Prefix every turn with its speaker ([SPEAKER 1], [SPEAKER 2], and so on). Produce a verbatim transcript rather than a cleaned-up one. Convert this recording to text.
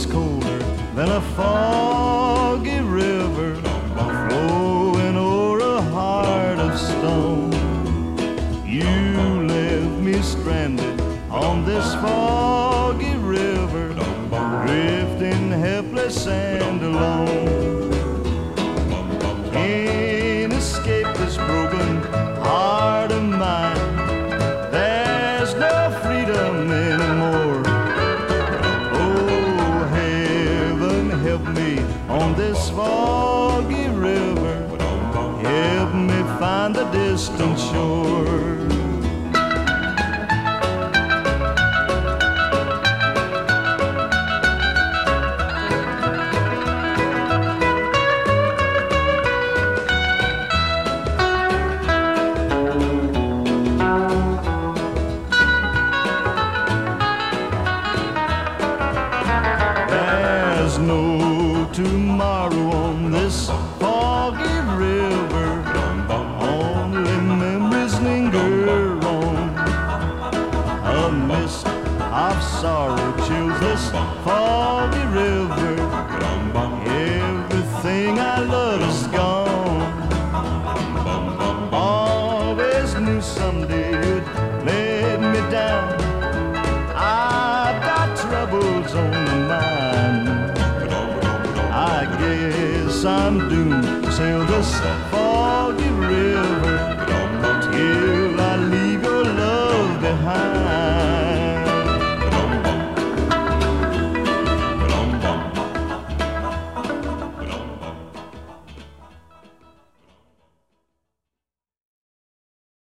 [SPEAKER 1] is colder than a foggy river flowing o'er a heart of stone. You left me stranded on this foggy river, drifting helpless and alone. Can't escape this broken heart of mine. There's no freedom anymore. Oh, heaven help me on this foggy river. Help me find the distant shore. There's no tomorrow on this foggy river. Only memories linger on. A mist of sorrow chills this foggy river. Everything I love is gone. Always knew someday you'd let me down. I've got troubles on my mind. I guess I'm doomed to sail this far